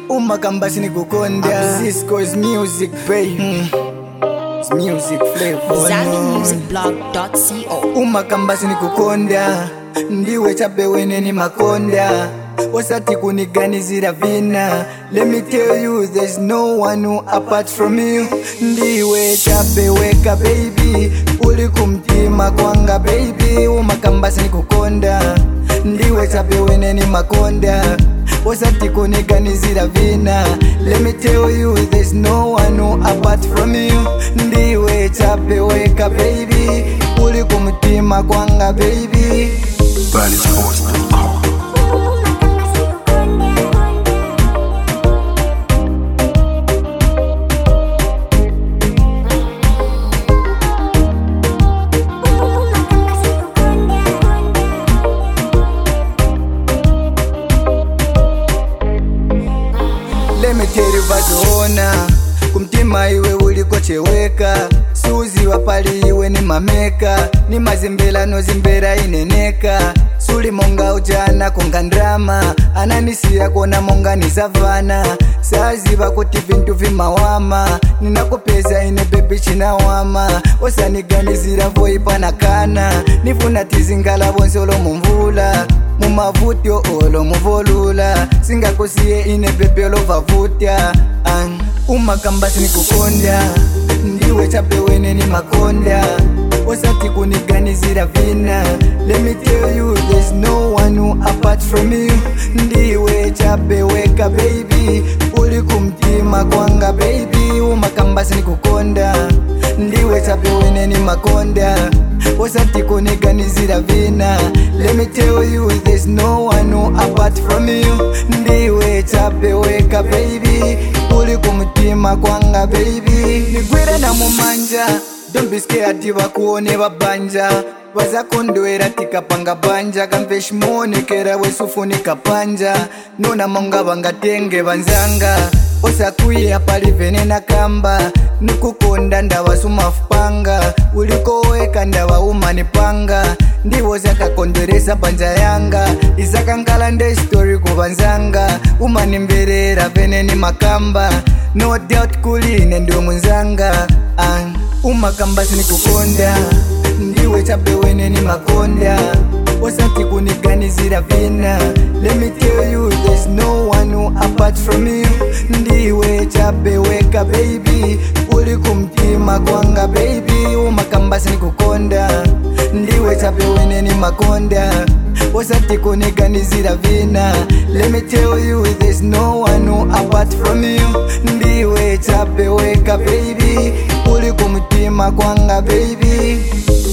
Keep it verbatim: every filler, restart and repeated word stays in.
Umakamba sinikukonda. Cisco is music, baby. Mm. It's music flavor. Zani music blog dot co. Umakamba sinikukonda. Ndiwe chape wene ni makonda. Wasati kuniganizira vina. Let me tell you, there's no one who apart from you. Ndiwe chape weka baby. Uli kumtima kwanga baby. Umakamba sinikukonda. Ndiwe chape wene ni makonda. Wasati kuniganizira vina. Let me tell you, there's no one who apart from you. Ndiwe chape weka baby. Uli kumtima kwanga baby. Body Sports dot com. Let me tell you vazoona. Kumtima iwe uliko cheweka. Suzi wapali iwe ni mameka. Ni mazimbela no zimbera ineneka. Suli monga ujana konga ndrama. Ananisia kona monga ni savana. Saziba kuti vintu vimawama. Ninakupeza ine baby chinawama. Osaniganizira voi panakana. Nifuna tizingala bonse olo mumvula. Mumavutyo olo muvolula. Singakusiye ine baby olo vavutya. An umakamba sinikukonda. Ndiwe chape wene ni makonda. Wasati kuniganizira vina. Let me tell you, there's no one who apart from you. Ndiwe chape weka baby. Uli kumtima kwanga baby. Umakamba sinikukonda. Ndiwe chape wene ni makonda. Wasati kuniganizira vina. Let me tell you, there's no one who apart from you. Ndiwe chape weka baby. Uli kumtima kwanga baby. Nigwira na mumanja. Don't be scared tiba kuone babanja. Waza kondwera tika panga banja. Kampeshi monekera wesufunika panja. Nuna monga bangatenge banzanga. Osa kuya pali vene na kamba. Nukukonda ndawa sumafupanga. Uliko weka ndawa umani panga. Ndiwo zaka kondweresa panja yanga. Izaka nkalande story kubanzanga. Umani mberera vene ni makamba. No doubt kuline ndo munzanga. An umakamba sinikukonda. Ndiwe chape wene ni makonda. Wasati kuniganizira vina. Let me tell you, there's no one who apart from you. Ndiwe chape weka baby. Uli kumtima kwanga baby. Umakamba sinikukonda. Ndiwe chape wene ni makonda. Wasati kuniganizira vina. Let me tell you, there's no one who apart from you. Ndiwe chape weka baby. Uli kumtima kwanga baby.